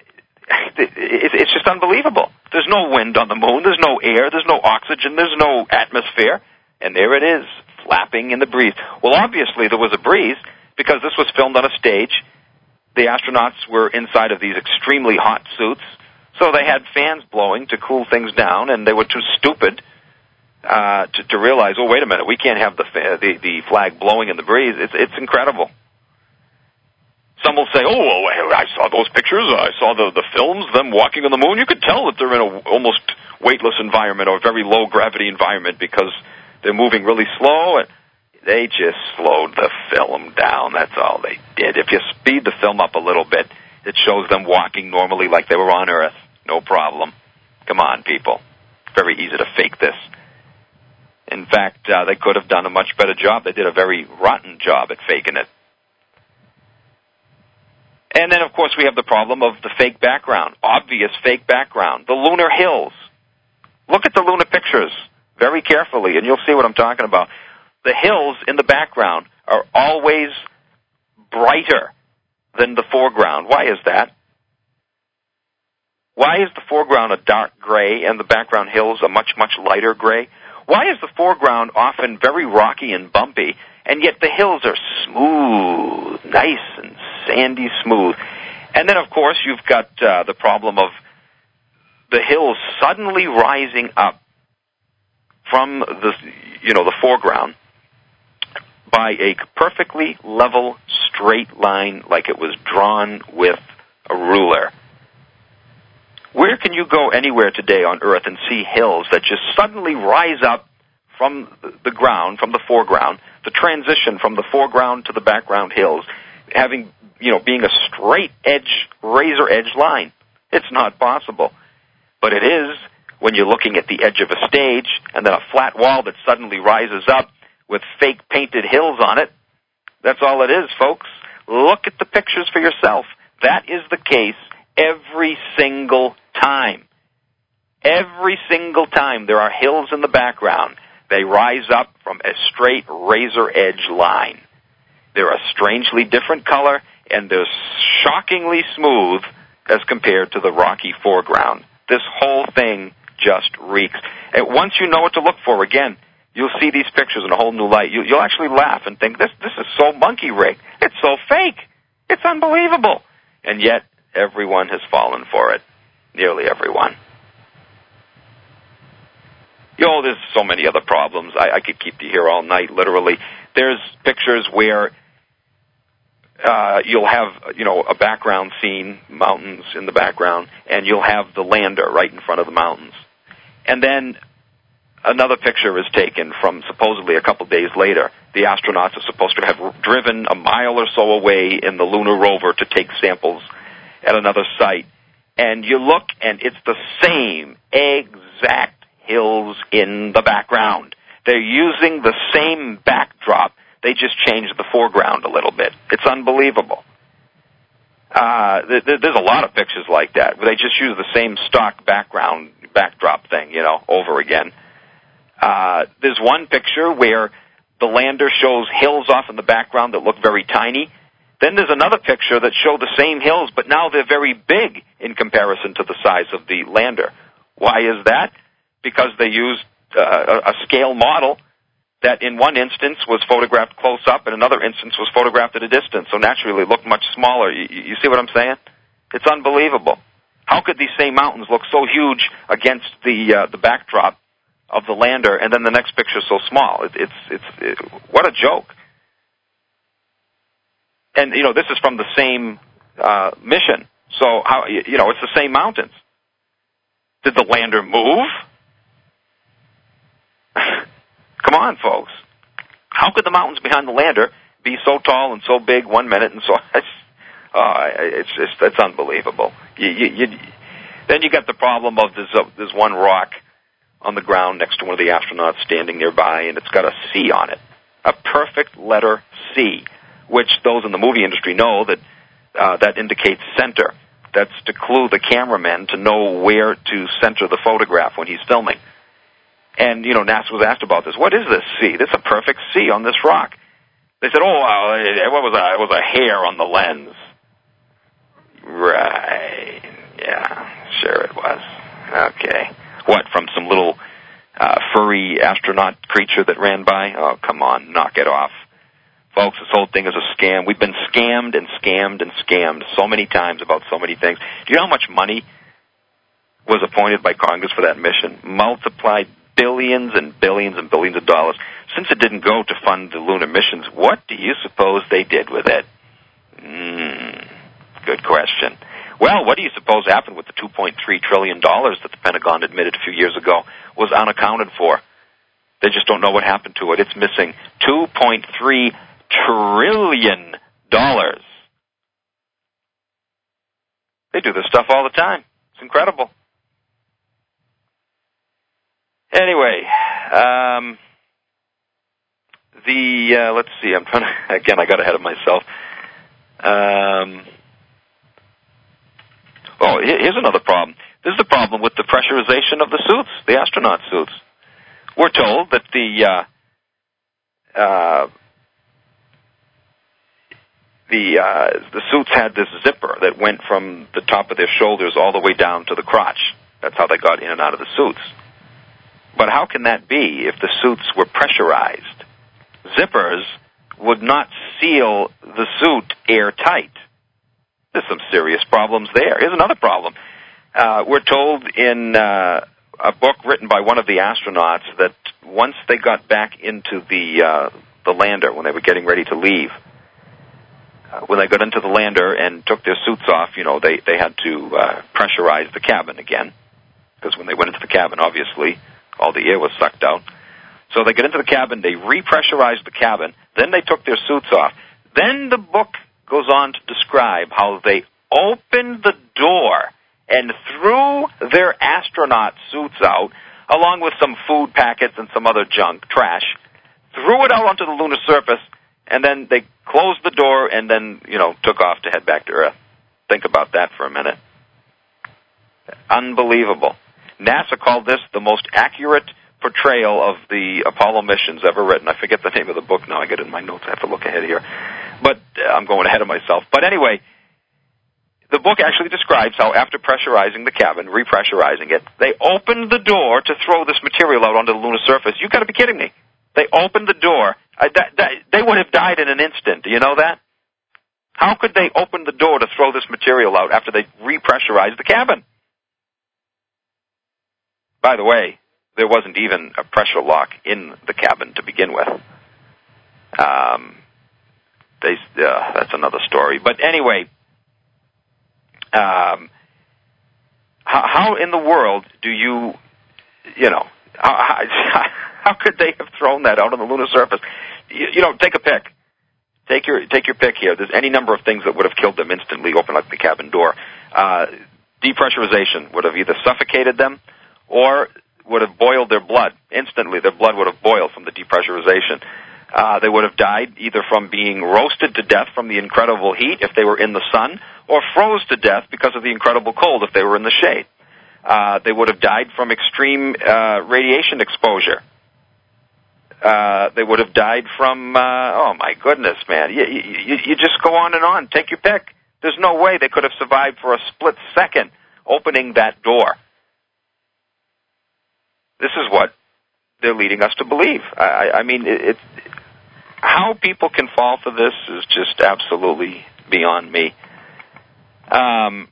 It's just unbelievable. There's no wind on the moon. There's no air. There's no oxygen. There's no atmosphere. And there it is, flapping in the breeze. Well, obviously there was a breeze because this was filmed on a stage. The astronauts were inside of these extremely hot suits, so they had fans blowing to cool things down, and they were too stupid uh, to, to realize, oh, wait a minute, we can't have the, fa- the the flag blowing in the breeze. It's, it's incredible. Some will say, oh, well, I saw those pictures, I saw the, the films, them walking on the moon. You could tell that they're in a almost weightless environment or a very low-gravity environment because they're moving really slow. And they just slowed the film down. That's all they did. If you speed the film up a little bit, it shows them walking normally like they were on Earth. No problem. Come on, people. Very easy to fake this. In fact, uh, they could have done a much better job. They did a very rotten job at faking it. And then, of course, we have the problem of the fake background, obvious fake background, the lunar hills. Look at the lunar pictures very carefully, and you'll see what I'm talking about. The hills in the background are always brighter than the foreground. Why is that? Why is the foreground a dark gray and the background hills a much, much lighter gray? Why is the foreground often very rocky and bumpy, and yet the hills are smooth, nice and sandy smooth? And then, of course, you've got uh, the problem of the hills suddenly rising up from the, you know, the foreground by a perfectly level, straight line like it was drawn with a ruler. Where can you go anywhere today on Earth and see hills that just suddenly rise up from the ground, from the foreground, the transition from the foreground to the background hills, having, you know, being a straight edge, razor edge line? It's not possible. But it is when you're looking at the edge of a stage and then a flat wall that suddenly rises up with fake painted hills on it. That's all it is, folks. Look at the pictures for yourself. That is the case every single time. Every single time there are hills in the background, they rise up from a straight razor edge line. They're a strangely different color, and they're shockingly smooth as compared to the rocky foreground. This whole thing just reeks. And once you know what to look for, again, you'll see these pictures in a whole new light. You, you'll actually laugh and think, this, this is so monkey-rigged. It's so fake. It's unbelievable. And yet, everyone has fallen for it. Nearly everyone. You know, there's so many other problems. I, I could keep you here all night, literally. There's pictures where uh, you'll have, you know, a background scene, mountains in the background, and you'll have the lander right in front of the mountains. And then another picture is taken from supposedly a couple days later. The astronauts are supposed to have driven a mile or so away in the lunar rover to take samples at another site. And you look, and it's the same exact hills in the background. They're using the same backdrop. They just changed the foreground a little bit. It's unbelievable. Uh, th- th- there's a lot of pictures like that where they just use the same stock background, backdrop thing, you know, over again. Uh, there's one picture where the lander shows hills off in the background that look very tiny. Then there's another picture that show the same hills, but now they're very big in comparison to the size of the lander. Why is that? Because they used uh, a scale model that in one instance was photographed close up and another instance was photographed at a distance, so naturally it looked much smaller. You, you see what I'm saying? It's unbelievable. How could these same mountains look so huge against the uh, the backdrop of the lander, and then the next picture so small? It, it's it's it, what a joke. And you know, this is from the same uh, mission, so how you know it's the same mountains. Did the lander move? Come on, folks. How could the mountains behind the lander be so tall and so big one minute and so? It's, uh, it's just it's unbelievable. You, you, you, then you got the problem of there's a, there's one rock on the ground next to one of the astronauts standing nearby, and it's got a C on it, a perfect letter C, which those in the movie industry know that uh, that indicates center. That's to clue the cameraman to know where to center the photograph when he's filming. And, you know, NASA was asked about this. What is this C? This is a perfect C on this rock. They said, oh, uh, it, was a, it was a hair on the lens. Right. Yeah, sure it was. Okay. What, from some little uh, furry astronaut creature that ran by? Oh, come on, knock it off. Folks, this whole thing is a scam. We've been scammed and scammed and scammed so many times about so many things. Do you know how much money was appointed by Congress for that mission? Multiplied billions and billions and billions of dollars. Since it didn't go to fund the lunar missions, what do you suppose they did with it? Mm, good question. Well, what do you suppose happened with the two point three trillion dollars that the Pentagon admitted a few years ago was unaccounted for? They just don't know what happened to it. It's missing two point three trillion dollars. They do this stuff all the time. It's incredible. Anyway, um, the, uh, let's see, I'm trying to, again, I got ahead of myself. Um, oh, here's another problem. This is the problem with the pressurization of the suits, the astronaut suits. We're told that the, uh, uh, the, uh, the suits had this zipper that went from the top of their shoulders all the way down to the crotch. That's how they got in and out of the suits. But how can that be if the suits were pressurized? Zippers would not seal the suit airtight. There's some serious problems there. Here's another problem. Uh, we're told in uh, a book written by one of the astronauts that once they got back into the uh, the lander, when they were getting ready to leave, uh, when they got into the lander and took their suits off, you know, they, they had to uh, pressurize the cabin again, because when they went into the cabin, obviously, all the air was sucked out. So they get into the cabin, they repressurized the cabin, then they took their suits off. Then the book goes on to describe how they opened the door and threw their astronaut suits out, along with some food packets and some other junk, trash, threw it out onto the lunar surface, and then they closed the door and then, you know, took off to head back to Earth. Think about that for a minute. Unbelievable. NASA called this the most accurate portrayal of the Apollo missions ever written. I forget the name of the book now. I get it in my notes. I have to look ahead here. But uh, I'm going ahead of myself. But anyway, the book actually describes how after pressurizing the cabin, repressurizing it, they opened the door to throw this material out onto the lunar surface. You've got to be kidding me. They opened the door. I, that, that, they would have died in an instant. Do you know that? How could they open the door to throw this material out after they repressurized the cabin? By the way, there wasn't even a pressure lock in the cabin to begin with. Um, they, uh, that's another story. But anyway, um, how, how in the world do you, you know, how, how, how could they have thrown that out on the lunar surface? You, you know, take a pick. Take your take your pick here. There's any number of things that would have killed them instantly. Open up the cabin door. Uh, depressurization would have either suffocated them or would have boiled their blood instantly. Their blood would have boiled from the depressurization. Uh, they would have died either from being roasted to death from the incredible heat if they were in the sun, or froze to death because of the incredible cold if they were in the shade. Uh, they would have died from extreme uh, radiation exposure. Uh, they would have died from, uh, oh my goodness, man. You, you, you just go on and on. Take your pick. There's no way they could have survived for a split second opening that door. This is what they're leading us to believe. I, I mean, it, it, how people can fall for this is just absolutely beyond me. Um,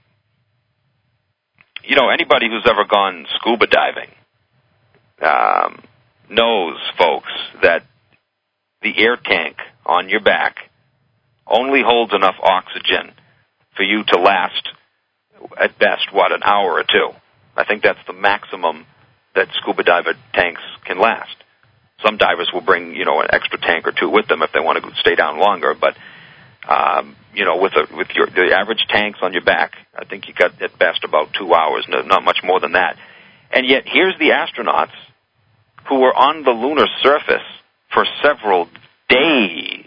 you know, anybody who's ever gone scuba diving, um, knows, folks, that the air tank on your back only holds enough oxygen for you to last, at best, what, an hour or two. I think that's the maximum that scuba diver tanks can last. Some divers will bring, you know, an extra tank or two with them if they want to stay down longer, but, um, you know, with a, with your the average tanks on your back, I think you got, at best, about two hours, no, not much more than that. And yet, here's the astronauts who were on the lunar surface for several days.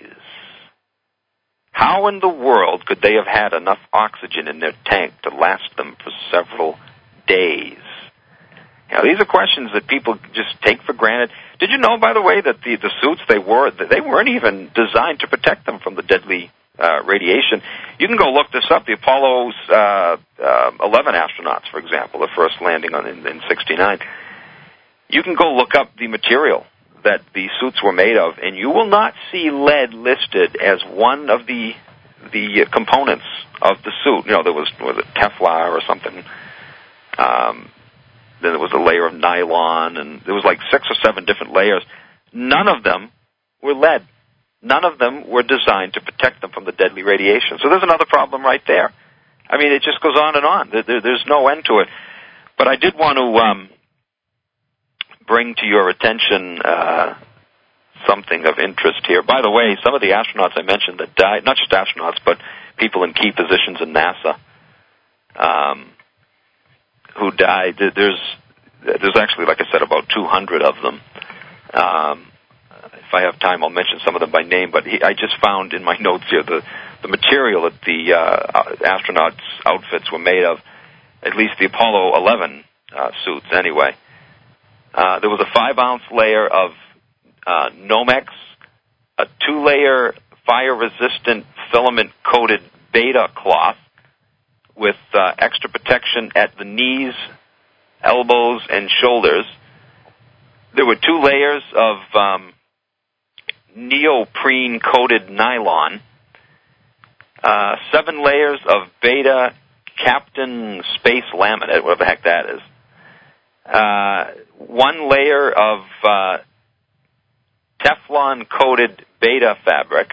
How in the world could they have had enough oxygen in their tank to last them for several days? Now, these are questions that people just take for granted. Did you know, by the way, that the, the suits they wore, they weren't even designed to protect them from the deadly uh, radiation? You can go look this up. The Apollo uh, uh, eleven astronauts, for example, the first landing on in, in sixty-nine, you can go look up the material that the suits were made of, and you will not see lead listed as one of the the components of the suit. You know, there was was it Teflon or something. Um, then there was a layer of nylon, and there was like six or seven different layers. None of them were lead. None of them were designed to protect them from the deadly radiation. So there's another problem right there. I mean, it just goes on and on. There, there, there's no end to it. But I did want to um, bring to your attention uh, something of interest here. By the way, some of the astronauts I mentioned that died, not just astronauts, but people in key positions in NASA, um, who died. There's there's actually, like I said, about two hundred of them. Um, if I have time, I'll mention some of them by name, but he, I just found in my notes here the, the material that the uh, astronauts' outfits were made of, at least the Apollo eleven uh, suits anyway. Uh, there was a five-ounce layer of uh, Nomex, a two-layer fire-resistant filament-coated beta cloth with uh, extra protection at the knees, elbows, and shoulders. There were two layers of um, neoprene-coated nylon, uh, seven layers of beta Captain Space laminate, whatever the heck that is, uh, one layer of uh, Teflon-coated beta fabric,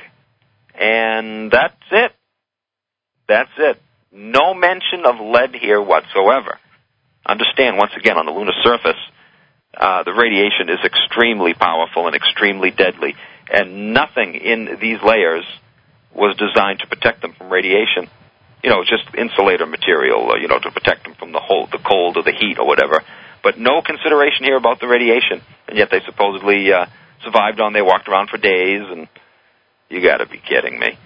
and that's it. That's it. No mention of lead here whatsoever. Understand, once again, on the lunar surface, uh, the radiation is extremely powerful and extremely deadly, and nothing in these layers was designed to protect them from radiation. You know, just insulator material, uh, you know, to protect them from the whole, the cold or the heat or whatever. But no consideration here about the radiation, and yet they supposedly uh, survived on. They walked around for days, and you got to be kidding me.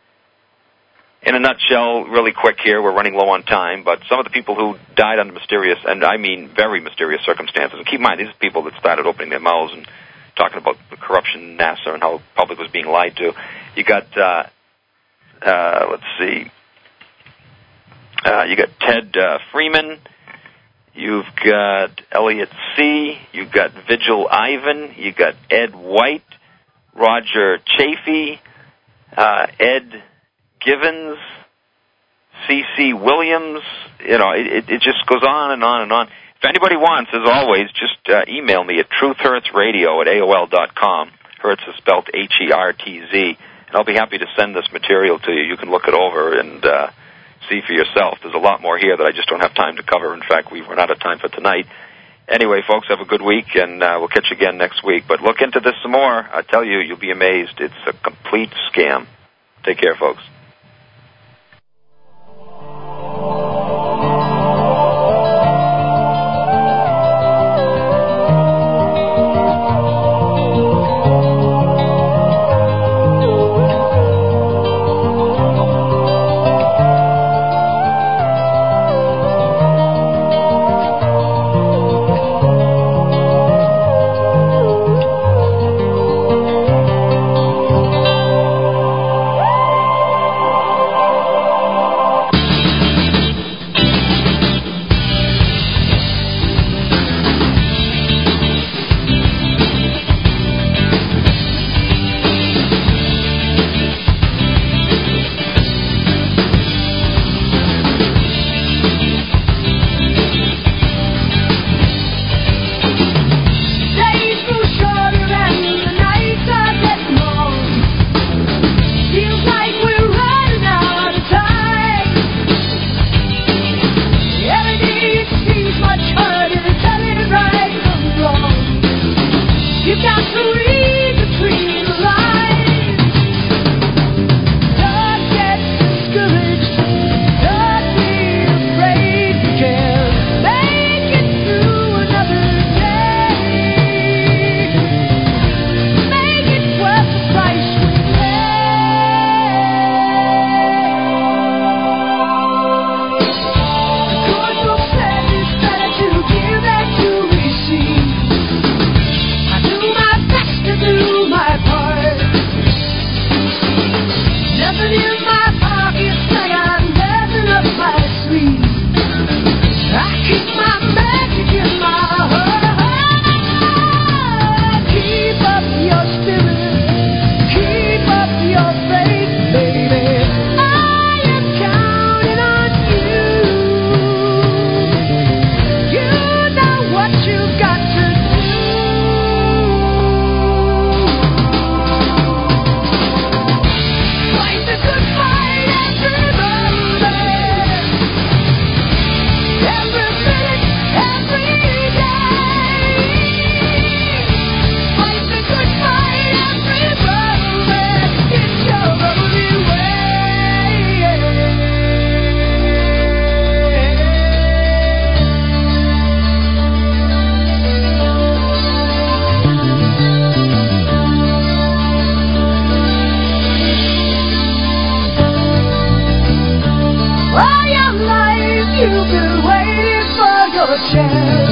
In a nutshell, really quick here, we're running low on time, but some of the people who died under mysterious, and I mean very mysterious circumstances, and keep in mind, these are people that started opening their mouths and talking about the corruption in NASA and how the public was being lied to. You got, uh, uh, let's see, uh, you got Ted uh, Freeman, you've got Elliot C., you've got Vigil Ivan, you got Ed White, Roger Chafee, uh, Ed Givens, C C Williams. You know, it, it just goes on and on and on. If anybody wants, as always, just uh, email me at truthhurtsradio at A O L dot com. Hertz is spelled H E R T Z. And I'll be happy to send this material to you. You can look it over and uh, see for yourself. There's a lot more here that I just don't have time to cover. In fact, we've run out of time for tonight. Anyway, folks, have a good week, and uh, we'll catch you again next week. But look into this some more. I tell you, you'll be amazed. It's a complete scam. Take care, folks. You've been waiting for your chance.